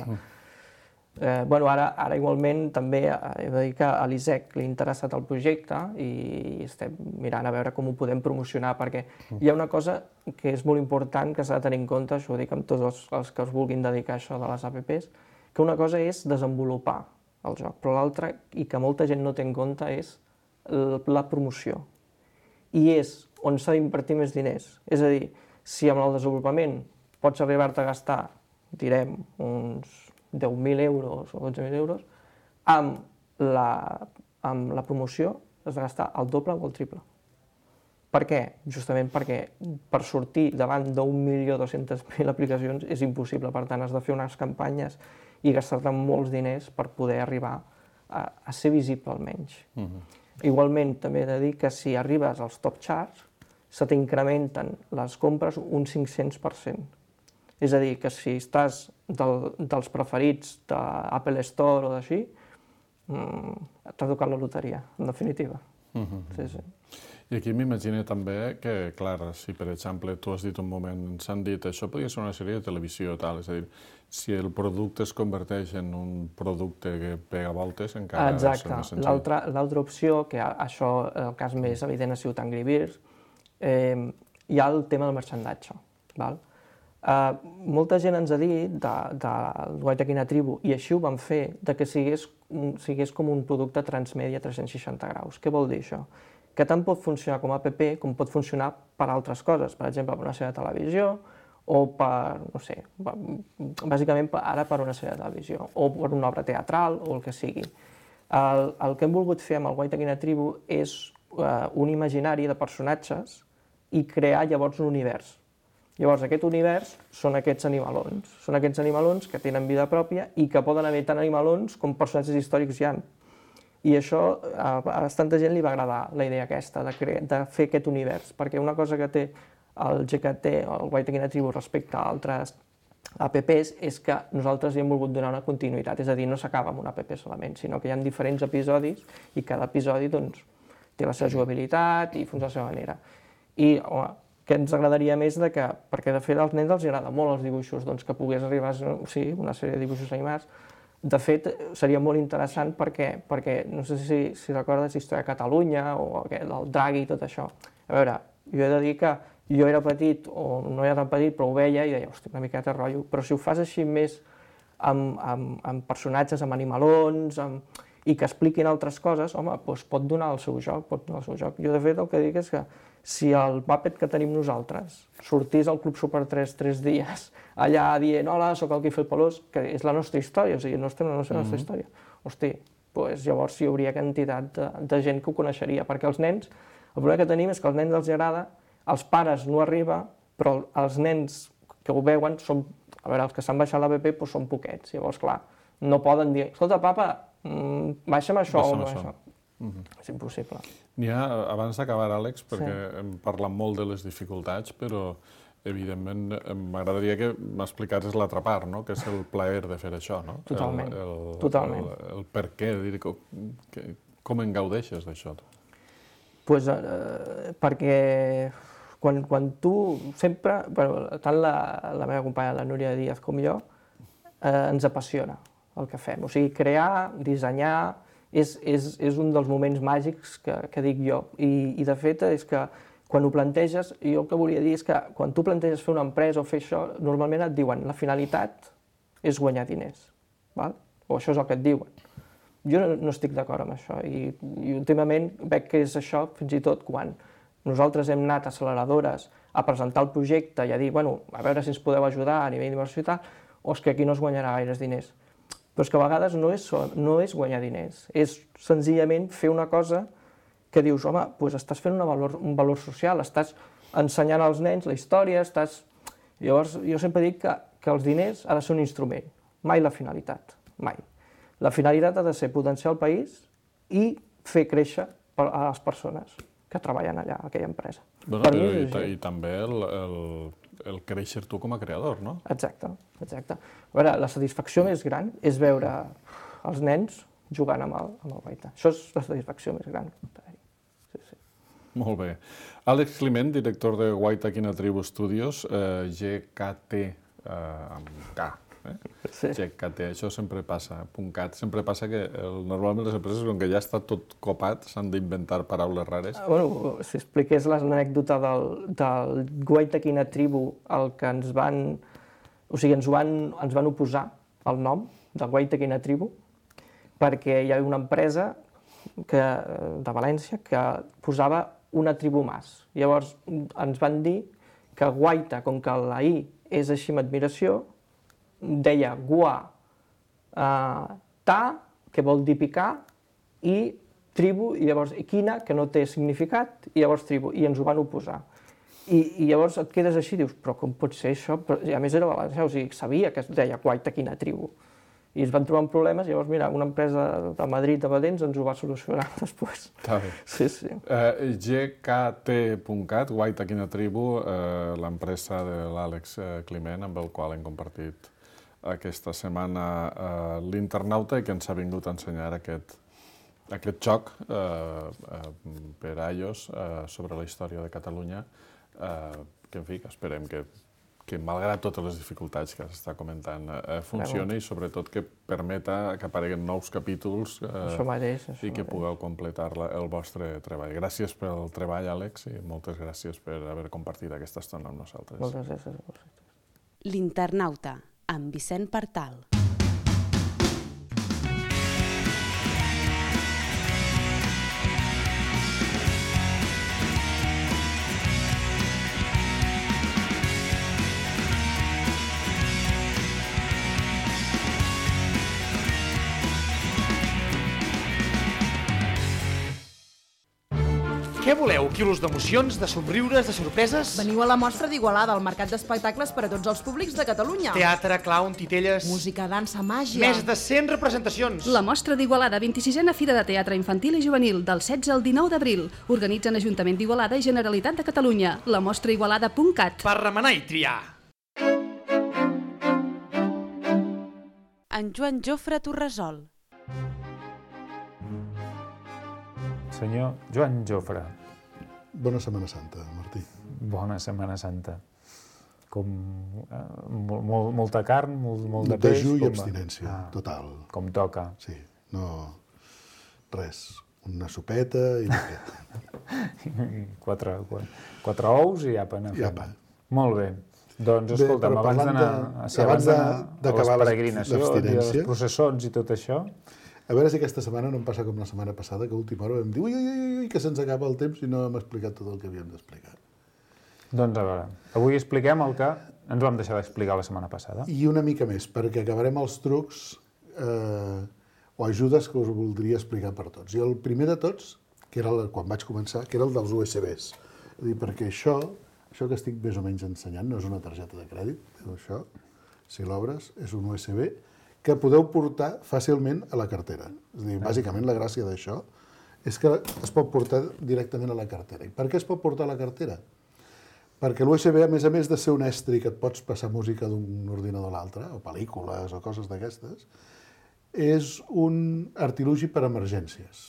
Ara igualment també he de dir que a l'ISEC li ha interessat el projecte i estem mirant a veure com ho podem promocionar, perquè hi ha una cosa que és molt important que s'ha de tenir en compte, això ho dic amb tots els que es vulguin dedicar a això de les apps, que una cosa és desenvolupar el joc, però l'altra, i que molta gent no té en compte, és la promoció. I és on s'ha d'invertir més diners. És a dir, si amb el desenvolupament pots arribar-te a gastar, direm, uns 10.000 euros o 12.000 euros, amb la promoció has de gastar el doble o el triple. Per què? Justament perquè per sortir davant d'1.200.000 aplicacions és impossible, per tant has de fer unes campanyes i gastar-te molts diners per poder arribar a ser visible almenys. Igualment també he de dir que si arribes als top charts se t'incrementen les compres un 500%. És a dir, que si estàs dels preferits d'Apple Store o d'així, t'ha tocat la loteria, en definitiva. I aquí m'imagino també que, clar, si per exemple tu has dit un moment, s'han dit això podria ser una sèrie de televisió o tal, és a dir, si el producte es converteix en un producte que pega voltes, encara és més senzill. Exacte. L'altra opció, que això, el cas més evident ha sigut Angry Birds, hi ha el tema del marxandatge. Molta gent ens ha dit del Guaita Quina Tribu, i així ho van fer, que sigués com un producte transmèdia 360 graus. Què vol dir això? Que tant pot funcionar com a app com pot funcionar per altres coses, per exemple, per una sèrie de televisió o per, no sé, bàsicament ara per una sèrie de televisió o per una obra teatral o el que sigui. El que hem volgut fer amb el Guaita Quina Tribu és un imaginari de personatges i crear llavors un univers. Llavors, aquest univers són aquests animalons que tenen vida pròpia i que poden haver tant animalons com personatges històrics hi ha. I això a bastanta gent li va agradar, la idea aquesta, de fer aquest univers, perquè una cosa que té el GKT, el Guaita Quina Tribu, respecte a altres apps, és que nosaltres hi hem volgut donar una continuïtat, és a dir, no s'acaba amb una app solament, sinó que hi ha diferents episodis i cada episodi té la seva jugabilitat i funciona de la seva manera. I, home, què ens agradaria més perquè de fet als nens els agrada molt els dibuixos, doncs que pogués arribar a una sèrie de dibuixos animats. De fet, seria molt interessant perquè no sé si recordes Història de Catalunya o el Draghi i tot això. A veure, jo he de dir que jo era petit, o no era tan petit, però ho veia i deia, hòstia, una miqueta rotllo, però si ho fas així més amb personatges, amb animalons, i que expliquin altres coses, home, doncs pot donar el seu joc, Jo, de fet, el que dic és que si el Muppet que tenim nosaltres sortís al Club Super 3 3 dies, allà dient, hola, sóc el Guifel Pelós, que és la nostra història, o sigui, no és la nostra història, hosti, doncs llavors hi hauria quantitat de gent que ho coneixeria, perquè els nens, el problema que tenim és que als nens els agrada, als pares no arriba, però els nens que ho veuen són, a veure, els que s'han baixat l'APP doncs són poquets, llavors, clar, no poden dir, escolta, papa, baixa'm això o no això. És impossible. Abans d'acabar, Àlex, perquè hem parlat molt de les dificultats, però evidentment m'agradaria que m'explicares l'altra part, no? Que és el plaer de fer això, no? Totalment. El per què, com en gaudeixes d'això? Doncs perquè quan tu sempre, tant la meva companya, la Núria Díaz, com jo, ens apassiona el que fem. O sigui, crear, dissenyar, és un dels moments màgics que dic jo. I de fet és que quan ho planteges, jo el que volia dir és que quan tu planteges fer una empresa o fer això, normalment et diuen la finalitat és guanyar diners, val? O això és el que et diuen. Jo no estic d'acord amb això i últimament veig que és això fins i tot quan nosaltres hem anat a acceleradores a presentar el projecte i a dir, bueno, a veure si ens podeu ajudar a nivell d'inversió i tal, o és que aquí no es guanyarà gaires diners. Però és que a vegades no és guanyar diners, és senzillament fer una cosa que dius, home, doncs estàs fent un valor social, estàs ensenyant als nens la història, Llavors, jo sempre dic que els diners ha de ser un instrument, mai la finalitat, mai. La finalitat ha de ser potenciar el país i fer créixer a les persones que treballen allà, a aquella empresa. I també el créixer tu com a creador, no? Exacte. A veure, la satisfacció més gran és veure els nens jugant amb el Guaita. Això és la satisfacció més gran. Sí. Molt bé. Àlex Climent, director de Guaita Quina Tribu Studios, GKT, amb K. Sí. GKT, això sempre passa, .cat, sempre passa que normalment les empreses, com que ja està tot copat, s'han d'inventar paraules rares. Bueno, si expliqués l'anècdota del Guaita Quina Tribu, el que ens van oposar al nom de Guaita Quina Tribu, perquè hi havia una empresa de València que posava una tribu mas. Llavors ens van dir que Guaita, com que la I és així amb admiració, deia gua, ta, que vol dir picar, i tribu, i llavors quina, que no té significat, i llavors tribu, i ens ho van oposar. I llavors et quedes així i dius, però com pot ser això? I a més era valencià, o sigui, sabia que es deia Guaita Quina Tribu. I es van trobar amb problemes, llavors, mira, una empresa de Madrid de patents ens ho va solucionar després. Està bé. Sí. GKT.cat, Guaita Quina Tribu, l'empresa de l'Àlex Climent, amb el qual hem compartit aquesta setmana l'Internauta i que ens ha vingut a ensenyar aquest joc per a iOS sobre la història de Catalunya, que, en fi, esperem que malgrat totes les dificultats que s'està comentant, funcioni i sobretot que permeta que apareguen nous capítols i que pugueu completar el vostre treball. Gràcies pel treball, Àlex, i moltes gràcies per haver compartit aquesta estona amb nosaltres. Moltes gràcies a vosaltres. L'Internauta, amb Vicent Partal. Què voleu? Quilos d'emocions, de somriures, de sorpreses? Veniu a la mostra d'Igualada, al mercat d'espectacles per a tots els públics de Catalunya. Teatre, clown, titelles... Música, dansa, màgia... Més de 100 representacions. La mostra d'Igualada, 26a Fira de Teatre Infantil i Juvenil, del 16 al 19 d'abril. Organitzen Ajuntament d'Igualada i Generalitat de Catalunya. La mostra igualada.cat. Per remenar i triar. En Joan Jofre Torresol. senyor Joan Jofre. Bona Setmana Santa, Martí. Bona Setmana Santa. Com molta carn, molt de peix? Dejú i abstinència, total. Com toca. Sí, no... res. Una sopeta i una Quatre ous i apa. I apa. Molt bé. Doncs, escolta'm, abans d'acabar les peregrinacions i les processons i tot això... A veure si aquesta setmana no em passa com la setmana passada, que a última hora vam dir ui, que se'ns acaba el temps i no hem explicat tot el que havíem d'explicar. Doncs a veure, avui expliquem el que ens vam deixar d'explicar la setmana passada. I una mica més, perquè acabarem els trucs o ajudes que us voldria explicar per tots. I el primer de tots, que era quan vaig començar, que era el dels USBs. És a dir, perquè això que estic més o menys ensenyant no és una targeta de crèdit, això, si l'obres, és un USB que podeu portar fàcilment a la cartera. És a dir, bàsicament la gràcia d'això és que es pot portar directament a la cartera. I per què es pot portar a la cartera? Perquè l'USB, a més de ser un estri que et pots passar música d'un ordinador a l'altre, o pel·lícules o coses d'aquestes, és un artilugi per emergències.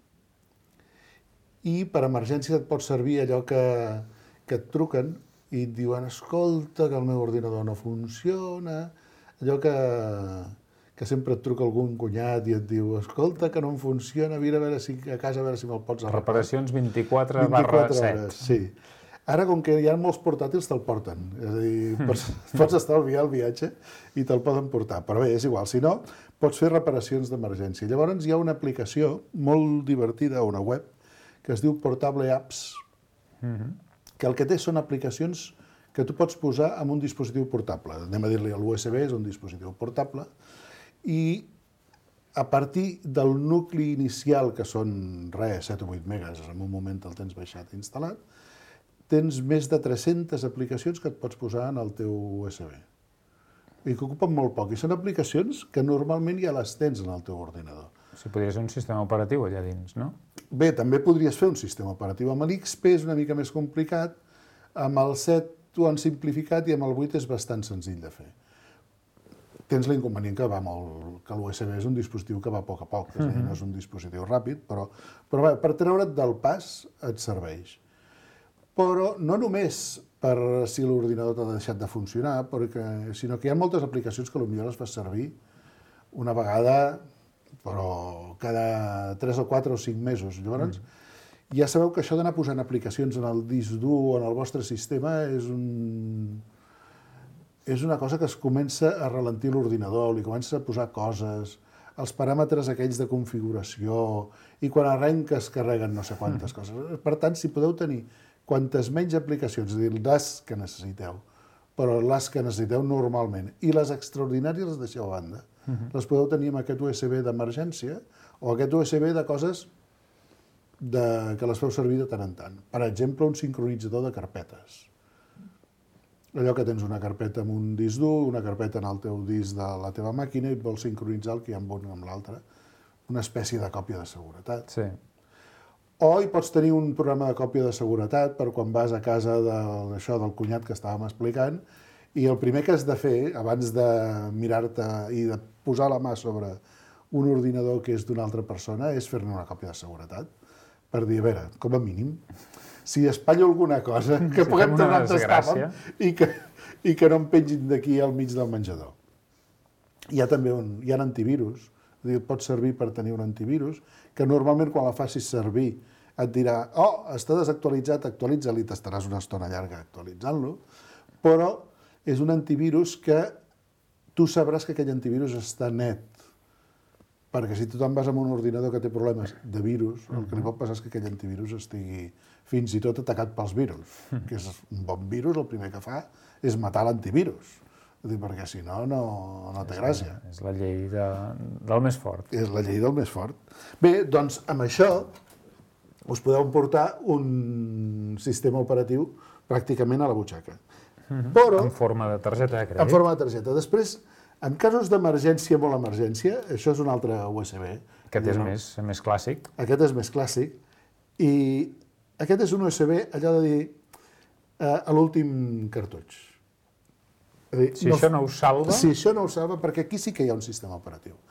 I per emergències et pot servir allò que et truquen i et diuen escolta, que el meu ordinador no funciona, allò que sempre et truca algun cunyat i et diu escolta, que no em funciona, vine a veure si a casa a veure si me'l pots arreglar. Reparacions 24/7. Sí. Ara, com que hi ha molts portàtils, te'l porten. És a dir, pots estalviar el viatge i te'l poden portar. Però bé, és igual. Si no, pots fer reparacions d'emergència. Llavors hi ha una aplicació molt divertida, una web, que es diu Portable Apps, que el que té són aplicacions que tu pots posar en un dispositiu portable. Anem a dir-li l'USB, és un dispositiu portable, i a partir del nucli inicial, que són 7 o 8 megas, en un moment el tens baixat i instal·lat, tens més de 300 aplicacions que et pots posar en el teu USB. I que ocupen molt poc. I són aplicacions que normalment ja les tens en el teu ordinador. O sigui, podria ser un sistema operatiu allà dins, no? Bé, també podries fer un sistema operatiu. Amb l'XP és una mica més complicat, amb el 7 ho han simplificat i amb el 8 és bastant senzill de fer. Tens l'inconvenient que que l'USB és un dispositiu que va a poc, és a dir, no és un dispositiu ràpid, però bé, per treure't del pas et serveix. Però no només per si l'ordinador t'ha deixat de funcionar, sinó que hi ha moltes aplicacions que potser les fas servir una vegada, però cada 3 o 4 o 5 mesos. Llavors, ja sabeu que això d'anar posant aplicacions en el disc dur o en el vostre sistema és una cosa que es comença a ralentir l'ordinador, li comença a posar coses, els paràmetres aquells de configuració, i quan arrenca es carreguen no sé quantes coses. Per tant, si podeu tenir quantes menys aplicacions, és a dir, les que necessiteu, però les que necessiteu normalment, i les extraordinàries les deixeu a banda, les podeu tenir amb aquest USB d'emergència o aquest USB de coses que les feu servir de tant en tant. Per exemple, un sincronitzador de carpetes. Allò que tens una carpeta amb un disc dur, una carpeta en el teu disc de la teva màquina i et vols sincronitzar el que hi ha amb un amb l'altre. Una espècie de còpia de seguretat. Sí. O hi pots tenir un programa de còpia de seguretat per quan vas a casa del cunyat que estàvem explicant i el primer que has de fer, abans de mirar-te i de posar la mà sobre un ordinador que és d'una altra persona, és fer-ne una còpia de seguretat per dir, a veure, com a mínim, si espatllo alguna cosa, que puguem tornar on estàvem i que no em pengin d'aquí al mig del menjador. Hi ha també hi ha antivirus, és a dir, et pot servir per tenir un antivirus, que normalment quan la facis servir et dirà està desactualitzat, actualitza-li, t'estaràs una estona llarga actualitzant-lo, però és un antivirus que tu sabràs que aquell antivirus està net, perquè si tu te'n vas amb un ordinador que té problemes de virus, el que li pot passar és que aquell antivirus estigui fins i tot atacat pels virus, que és un bon virus, el primer que fa és matar l'antivirus, perquè si no, no té gràcia. És la llei del més fort. És la llei del més fort. Bé, doncs amb això us podeu portar un sistema operatiu pràcticament a la butxaca. Però, en forma de targeta de crèdit. En forma de targeta. Després, en casos d'emergència, molt emergència, això és un altre USB. Aquest és més clàssic. Aquest és més clàssic. I aquest és un USB, allò de dir, a l'últim cartutx. Si això no us salva... Si això no us salva, perquè aquí sí que hi ha un sistema operatiu.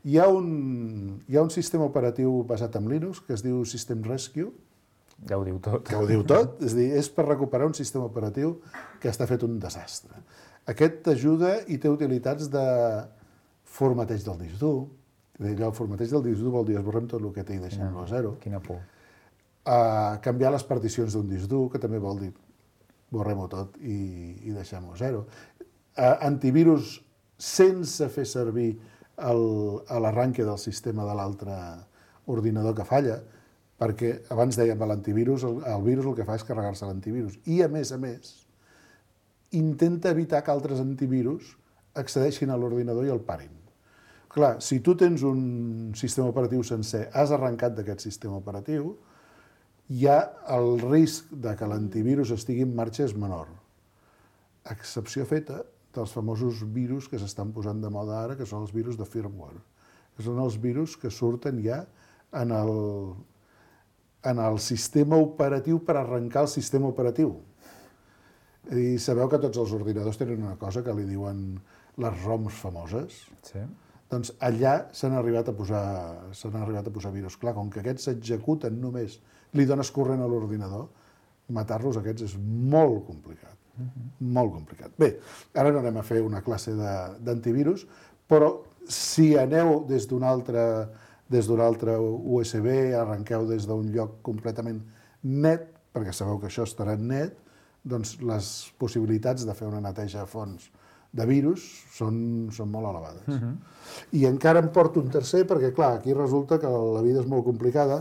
Hi ha un sistema operatiu basat en Linux que es diu System Rescue, Ja ho diu tot. que ho diu tot, és a dir, és per recuperar un sistema operatiu que està fet un desastre. Aquest t'ajuda i té utilitats de formateig del disc dur. El formateig del disc dur vol dir esborrem tot el que té i deixem-lo a zero. Quina por. Canviar les particions d'un disc dur, que també vol dir borrem-ho tot i deixem-ho a zero. Antivirus sense fer servir l'arranque del sistema de l'altre ordinador que falla, perquè abans dèiem que l'antivirus, el virus el que fa és carregar-se l'antivirus. I, a més, intenta evitar que altres antivirus accedeixin a l'ordinador i el parin. Clar, si tu tens un sistema operatiu sencer, has arrencat d'aquest sistema operatiu, hi ha el risc de que l'antivirus estigui en marxa és menor. Excepció feta dels famosos virus que s'estan posant de moda ara, que són els virus de firmware, que són els virus que surten ja en el sistema operatiu per arrencar el sistema operatiu. I sabeu que tots els ordinadors tenen una cosa que li diuen les ROMs famoses? Sí. Doncs allà s'han arribat a posar virus. Clar, com que aquests s'executen només, li dones corrent a l'ordinador, matar-los aquests és molt complicat. Molt complicat. Bé, ara no anem a fer una classe d'antivirus, però si aneu des d'un altre USB, arrenqueu des d'un lloc completament net, perquè sabeu que això estarà net, doncs les possibilitats de fer una neteja a fons de virus són molt elevades. I encara em porto un tercer, perquè clar, aquí resulta que la vida és molt complicada,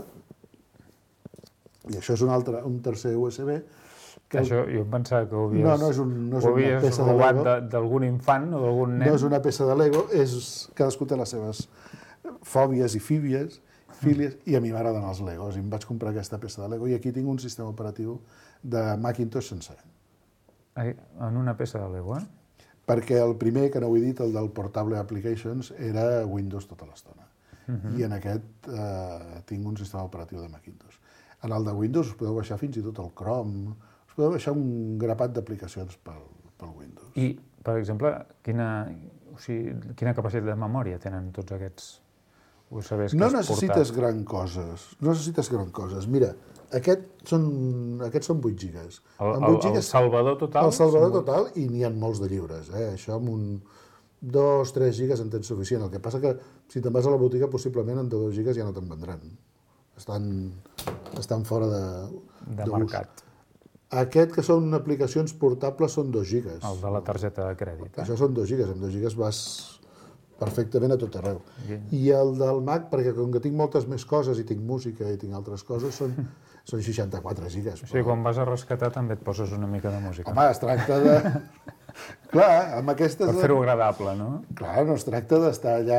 i això és un tercer USB. Això jo em pensava que ho havies... No és una peça de Lego. D'algun infant o d'algun nen. No és una peça de Lego, cadascú té les seves fòbies i fílies, i a mi m'agraden els Legos, i em vaig comprar aquesta peça de Lego, i aquí tinc un sistema operatiu de Macintosh sencer. En una peça de Lego, eh? Perquè el primer, que no ho he dit, el del Portable Applications, era Windows tota l'estona. I en aquest tinc un sistema operatiu de Macintosh. En el de Windows us podeu baixar fins i tot el Chrome, us podeu baixar un grapat d'aplicacions pel Windows. I, per exemple, quina capacitat de memòria tenen tots aquests USBs que no has necessites portat? No necessites gran coses. Mira, aquests són 8 gigas. El salvador total? El salvador total, i n'hi ha molts de lliures. Això amb 2-3 gigas en tens suficient. El que passa que si te'n vas a la botiga, possiblement en 2 gigas ja no te'n vendran. Estan fora de mercat. Aquest, que són aplicacions portables, són 2 gigas. El de la targeta de crèdit. Això són 2 gigas. Amb 2 gigas vas perfectament a tot arreu. I el del Mac, perquè com que tinc moltes més coses, i tinc música i tinc altres coses, són 64 gigas. O sigui, quan vas a rescatar també et poses una mica de música. Home, es tracta de... Clar, amb aquestes... Per fer-ho agradable, no? Clar, no es tracta d'estar allà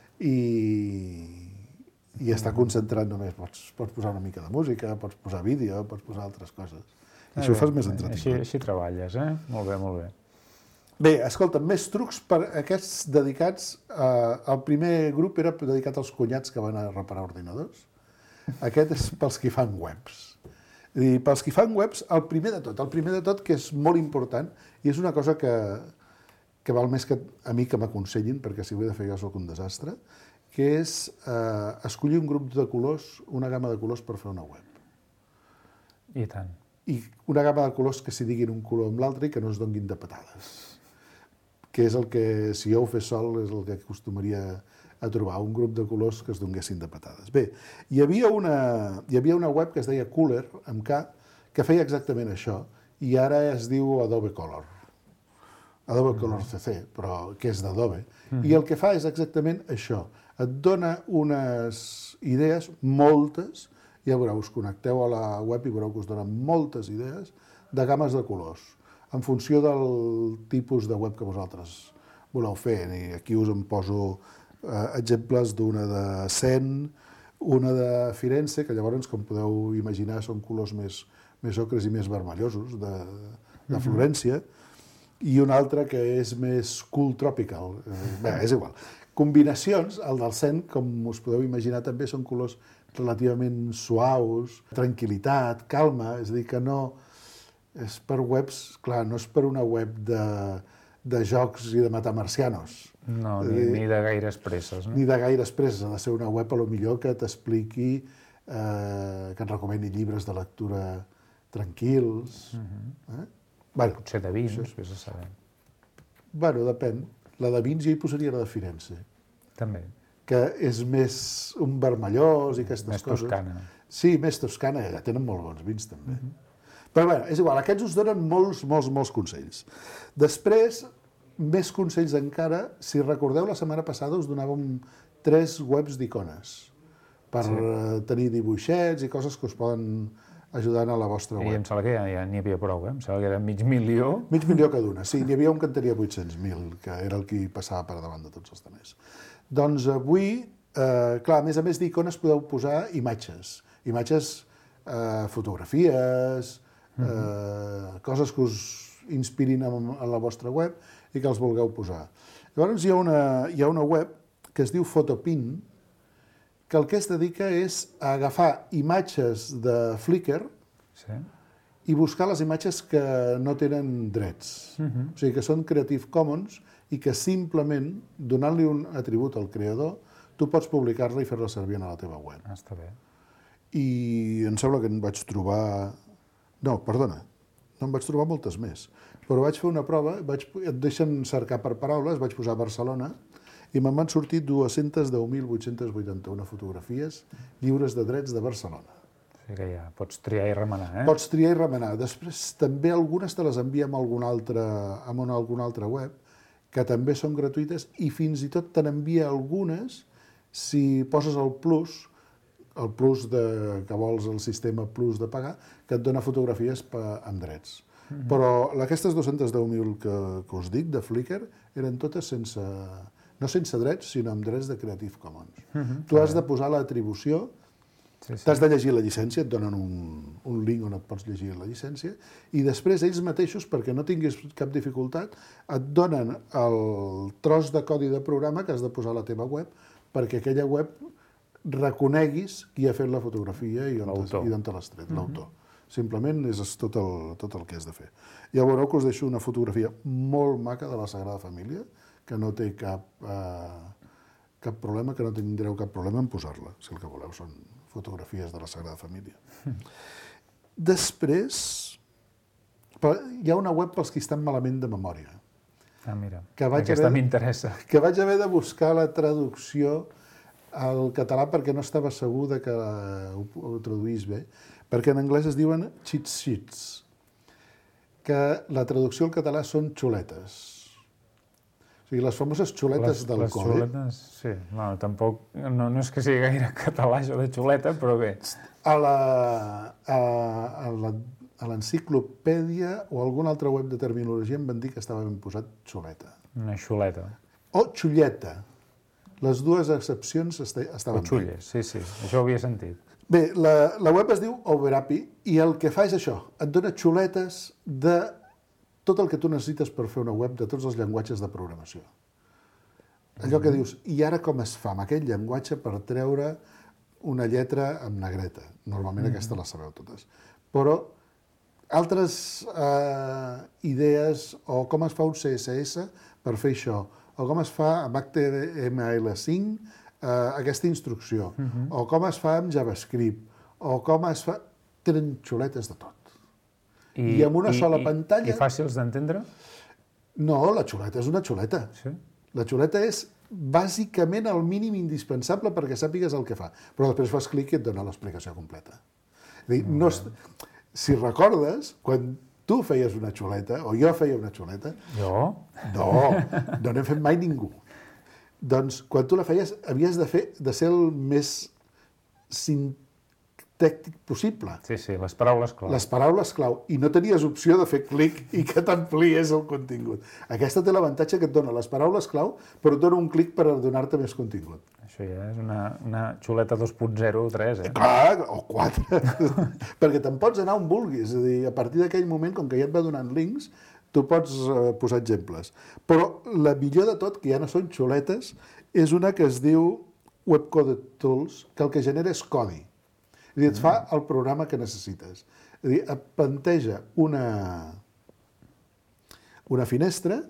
i estar concentrat només. Pots posar una mica de música, pots posar vídeo, pots posar altres coses. I això ho fas més entretingut. Així treballes, eh? Molt bé, molt bé. Bé, escolta, més trucs per aquests dedicats... El primer grup era dedicat als cunyats que van a reparar ordinadors. Aquest és pels que fan webs. I pels que fan webs, el primer de tot, que és molt important, i és una cosa que val més que a mi que m'aconsellin, perquè si ho he de fer jo soc un desastre, que és escollir un grup de colors, una gamma de colors per fer una web. I tant. I una gamma de colors que s'hi diguin un color amb l'altre i que no es donguin de patades. Que és el que, si jo ho fes sol, és el que acostumaria a trobar, un grup de colors que es donguessin de patades. Bé, hi havia una web que es deia Cooler, amb K, que feia exactament això, i ara es diu Adobe Color. Adobe Color CC, però que és d'Adobe. I el que fa és exactament això. Et dona unes idees, moltes, ja veureu, us connecteu a la web i veureu que us donen moltes idees de gammes de colors, en funció del tipus de web que vosaltres voleu fer. I aquí us en poso exemples d'una de Sen, una de Firenze, que llavors, com podeu imaginar, són colors més ocres i més vermellosos, de Florència, i una altra que és més cool tropical. Bé, és igual. Combinacions, el del Sen, com us podeu imaginar, també són colors relativament suaus, tranquil·litat, calma, és a dir, que no... És per webs, clar, no és per una web de jocs i de matar marcianos. No, ni de gaires presses, no? Ni de gaires presses. Ha de ser una web, a lo millor, que t'expliqui, que et recomani llibres de lectura tranquils. Bueno, Potser de vins, vés a saber. bueno, depèn. La de vins jo hi posaria la de Firenze, També. que és més un vermellós i aquestes Més coses. toscana. Sí, més toscana, ja tenen molt bons vins també. Però bé, és igual, aquests us donen molts consells. Després, més consells encara, si recordeu, la setmana passada us donàvem 3 webs d'icones per tenir dibuixets i coses que us poden ajudar a la vostra I web. em sembla que ja n'hi havia prou, Em sembla que era 500.000. Mig milió cada una, sí. N'hi havia un que en tenia 800.000, que era el que passava per davant de tots els altres. Doncs avui, clar, a més d'icones podeu posar imatges. Imatges, fotografies, coses que us inspirin a la vostra web i que els vulgueu posar. Llavors hi ha una web que es diu Photopin, que el que es dedica és a agafar imatges de Flickr Sí. i buscar les imatges que no tenen drets. O sigui, que són Creative Commons i que simplement, donant-li un atribut al creador, tu pots publicar-la i fer-la servir a la teva web. Està bé. I em sembla que en vaig trobar... No, perdona, no en vaig trobar moltes més. Però vaig fer una prova, et deixen cercar per paraules, vaig posar Barcelona, i me'n van sortir 210.881 fotografies lliures de drets de Barcelona. O sigui que ja pots triar i remenar, Pots triar i remenar. Després també algunes te les envia amb alguna altra web, que també són gratuïtes, i fins i tot te n'envia algunes si poses el plus que vols el sistema plus de pagar, que et dona fotografies amb drets. Però aquestes 210.000 que us dic de Flickr eren totes no sense drets, sinó amb drets de Creative Commons. Tu has de posar l'atribució, t'has de llegir la llicència, et donen un link on et pots llegir la llicència, i després ells mateixos, perquè no tinguis cap dificultat, et donen el tros de codi de programa que has de posar a la teva web perquè aquella web reconeguis qui ha fet la fotografia i d'on te l'has tret, l'autor. Simplement és tot el que has de fer. Ja veureu que us deixo una fotografia molt maca de la Sagrada Família, que no té cap problema, que no tindreu cap problema en posar-la, si el que voleu són fotografies de la Sagrada Família. Després, hi ha una web pels que estan malament de memòria. Ah, mira, aquesta m'interessa. Que vaig haver de buscar la traducció al català perquè no estava segur que ho traduís bé, perquè en anglès es diuen cheat sheets, que la traducció al català són xuletes. O sigui, les famoses xuletes del codi. Les xuletes, sí. Tampoc, no és que sigui gaire català, això de xuleta, però bé. A l'enciclopèdia o alguna altra web de terminologia em van dir que estava ben posat xuleta. Una xuleta. O xulleta. Les dues excepcions estaven bé. O xulles, sí, això ho havia sentit. Bé, la web es diu Overapi i el que fa és això, et dona xuletes de tot el que tu necessites per fer una web de tots els llenguatges de programació. Allò que dius, i ara com es fa amb aquest llenguatge per treure una lletra amb negreta? Normalment aquesta la sabeu totes. Però altres idees, o com es fa un CSS per fer això, o com es fa amb HTML5 aquesta instrucció, o com es fa amb JavaScript, o com es fa... Tenen xuletes de tot. I amb una sola pantalla... I fàcils d'entendre? No, la xuleta és una xuleta. Sí? La xuleta és bàsicament el mínim indispensable perquè sàpigues el que fa. Però després fas clic i et dona l'explicació completa. Si recordes, quan tu feies una xuleta, o jo feia una xuleta... Jo? No n'hem fet mai ningú. Doncs, quan tu la feies, havies de ser el més sintèctic possible. Sí, les paraules clau. Les paraules clau. I no tenies opció de fer clic i que t'ampliés el contingut. Aquesta té l'avantatge que et dona les paraules clau, però et dona un clic per donar-te més contingut. Això ja és una xuleta 2.0 o 3, Clar, o 4. Perquè te'n pots anar on vulguis. És a dir, a partir d'aquell moment, com que ja et va donant links, tu pots posar exemples. Però la millor de tot, que ja no són xuletes, és una que es diu Webcoded Tools, que el que genera és codi. És a dir, et fa el programa que necessites. És a dir, et planteja una finestra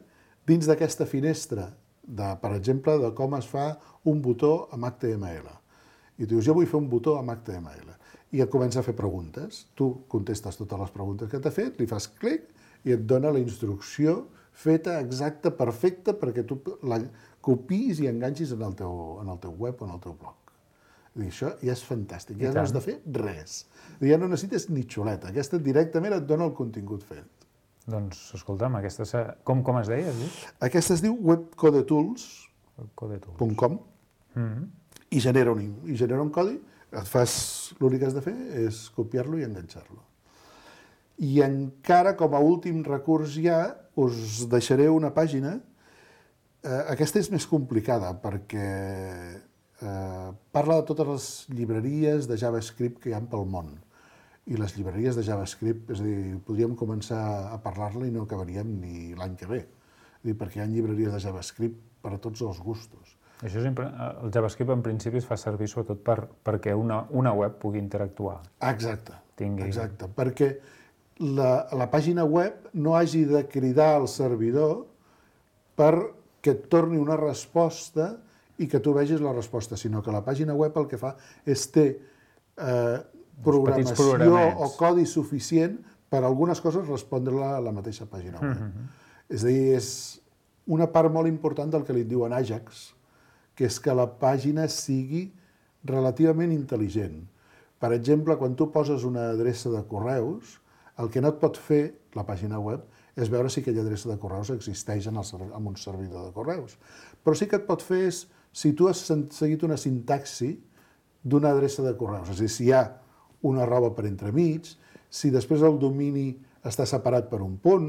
dins d'aquesta finestra, per exemple, de com es fa un botó amb HTML. I tu dius, jo vull fer un botó amb HTML. I et comença a fer preguntes. Tu contestes totes les preguntes que t'ha fet, li fas clic i et dona la instrucció feta, exacta, perfecta, perquè tu la copiïs i enganxis en el teu web o en el teu blog. I això ja és fantàstic, ja no has de fer res. Ja no necessites ni xuleta, aquesta directament et dona el contingut fet. Doncs, escolta'm, com es deia? Aquesta es diu webcodetools.com i genera un codi, l'únic que has de fer és copiar-lo i enganxar-lo. I encara, com a últim recurs ja, us deixaré una pàgina. Aquesta és més complicada perquè parla de totes les llibreries de JavaScript que hi ha pel món. I les llibreries de JavaScript, és a dir, podríem començar a parlar-ne i no acabaríem ni l'any que ve. Perquè hi ha llibreries de JavaScript per a tots els gustos. El JavaScript en principi es fa servir sobretot perquè una web pugui interactuar. Exacte, perquè la pàgina web no hagi de cridar al servidor perquè et torni una resposta i que tu vegis la resposta, sinó que la pàgina web el que fa és té programació o codi suficient per a algunes coses respondre-la a la mateixa pàgina web. És a dir, és una part molt important del que li diuen Ajax, que és que la pàgina sigui relativament intel·ligent. Per exemple, quan tu poses una adreça de correus, el que no et pot fer la pàgina web és veure si aquella adreça de correus existeix en un servidor de correus. Però sí que et pot fer és si tu has seguit una sintaxi d'una adreça de correus, és a dir, si hi ha una roba per entremig, si després el domini està separat per un punt,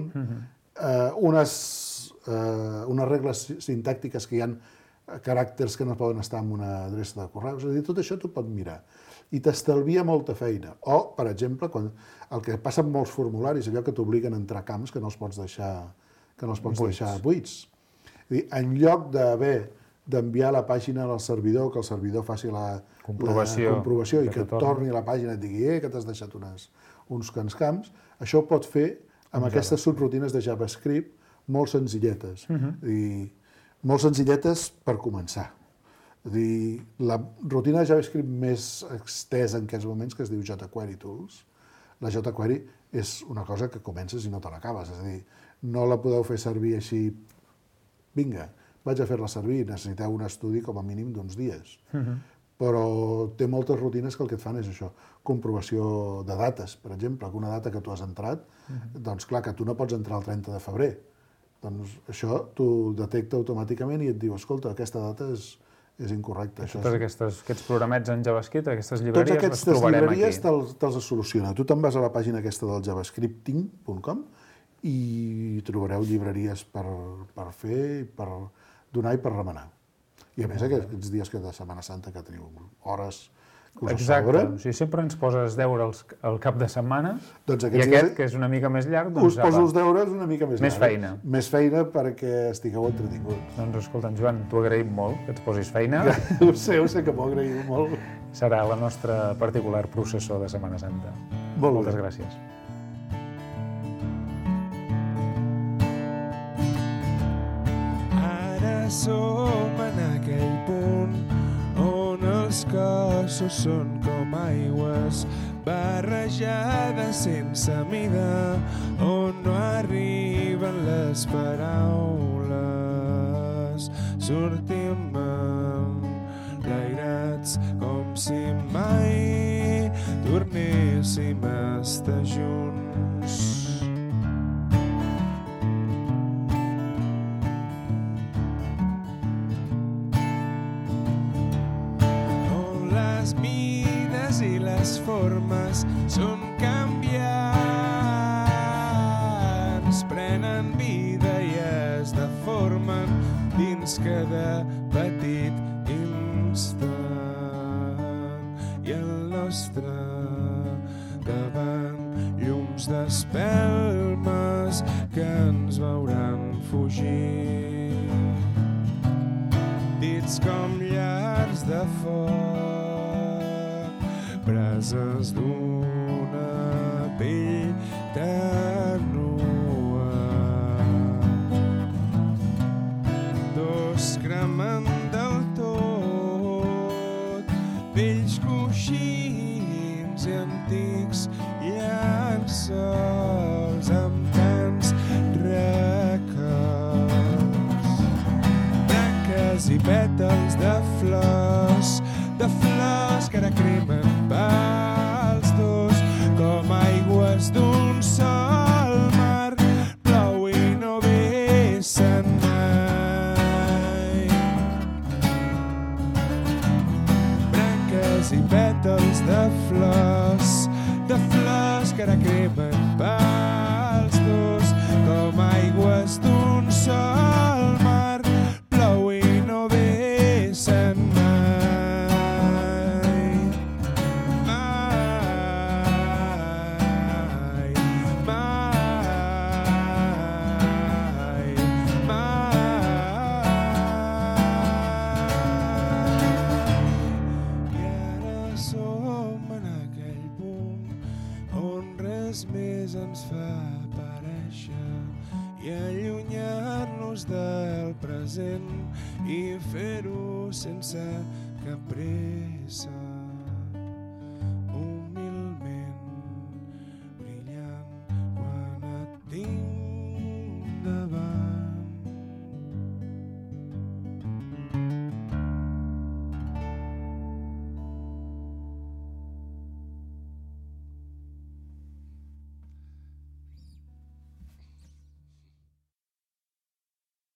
unes regles sintàctiques que hi ha caràcters que no poden estar en una adreça de correus, és a dir, tot això t'ho pot mirar i t'estalvia molta feina. O, per exemple, el que passa amb molts formularis, allò que t'obliguen a entrar camps que no els pots deixar buits. En lloc d'haver d'enviar la pàgina al servidor, que el servidor faci la comprovació i que et torni a la pàgina i et digui que t'has deixat uns quants camps, això ho pot fer amb aquestes subrutines de JavaScript molt senzilletes. Molt senzilletes per començar. La rutina de JavaScript més extesa en aquests moments, que es diu jQuery Tools, la jQuery és una cosa que comences i no te l'acabes. És a dir, no la podeu fer servir així, vinga, vaig a fer-la servir, necessiteu un estudi com a mínim d'uns dies. Però té moltes rutines que el que et fan és això, comprovació de dates, per exemple, que una data que tu has entrat, doncs clar, que tu no pots entrar el 30 de febrer. Doncs això t'ho detecta automàticament i et diu, escolta, aquesta data és incorrecta. Tots aquests programets en JavaScript, aquestes llibreries, les trobarem aquí. Tots aquestes llibreries te'ls soluciona. Tu te'n vas a la pàgina aquesta del javascripting.com i trobareu llibreries per fer, per donar i per remenar. I a més, aquests dies de Setmana Santa que teniu hores que us sobren... Exacte, sempre ens poses deures al cap de setmana i aquest, que és una mica més llarg, us poso els deures una mica més llarg. Més feina. Més feina perquè estigueu entretinguts. Doncs escolta, Joan, t'ho agraïm molt, que ens posis feina. Ho sé que m'ho agraïu molt. Serà la nostra particular processó de Setmana Santa. Moltes gràcies. Som en aquell punt on els cossos són com aigües barrejades sense mida, on no arriben les paraules. Sortim enlairats com si mai tornéssim a estar junts. Formes són canviants, prenen vida i es deformen dins cada petit instant. I al nostre davant llums d'espelmes que ens veuran fugir, dits com llars de foc, brases d'una pell ternua. pètals de flors que ara cremen pels dos, com aigües d'un sol mar, plou i no vessen mai. Branques i pètals de flors que ara cremen pels dos, com aigües d'un sol mar, plou i no vessen mai. Més ens fa aparèixer i allunyar-nos del present i fer-ho sense cap pressa.